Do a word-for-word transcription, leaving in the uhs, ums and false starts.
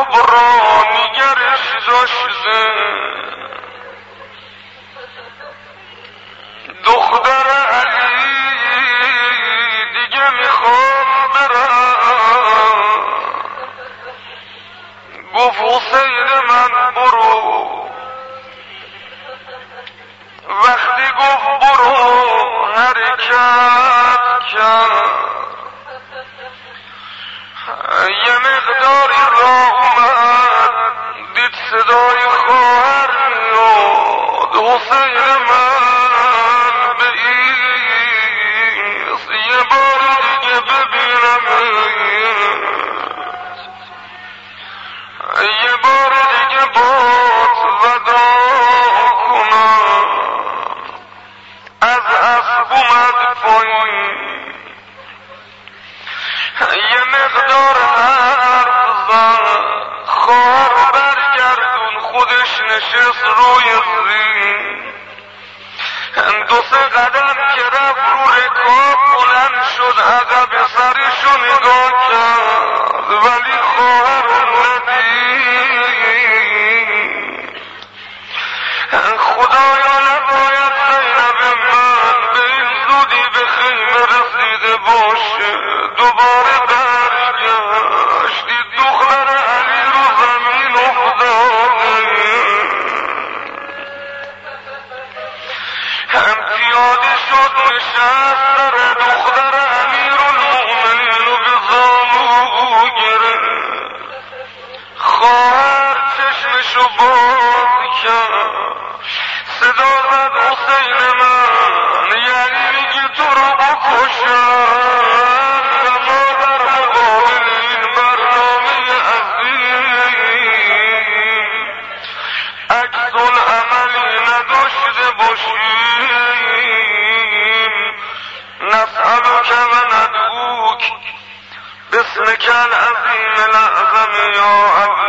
کبرا نگرش داشته، دختر علی دیگه میخواد برم، گفت حسین من برو. وقتی گفت برو حرکت کرد، یه مقداری راه اومد دید صدای خواهر میاد، حسین من به ایست یه بار دیگه ببینم، یه بار دیگه بات ودا کنم. از اسب اومد پایین، یه مقدار حرف زد، خواهر برگردون، خودش نشست روی زین. دو سه قدم که رفت رو رکاب بلند شد، عقب سرشو نگاه کرد ولی خواهر رو ندید. خدایا نباید زینب من به این زودی به خیمه رسیده باشه. دوباره برگشت دید دختر علی رو زمین افتاده، هم پیاده شد نشست سر دختر امیرالمؤمنین و به زانو گرفت. خواهر چشمشو باز کرد، صدا زد حسین من، یعنی میگی تو رو بکشم و ما در مقابل این برنامه عظیم عکس‌العملی نداشته باشیم. نسألک و ندعوک باسمک العظیم الاعظم یا الله.